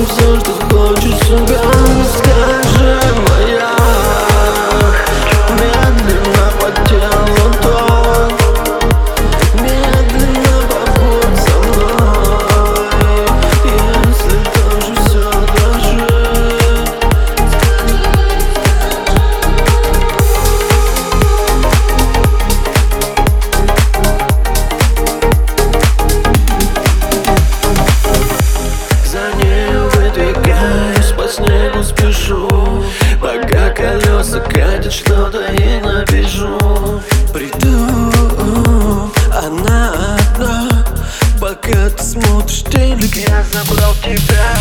все, что хочется, скажи, моя. Медленно по телу ток, медленно побудь со мной. Если тоже все дрожит, за нею выдвигаюсь, по снегу спешу, пока колеса катят что-то и напишу. Приду, она одна, пока ты смотришь телек, я забрал тебя.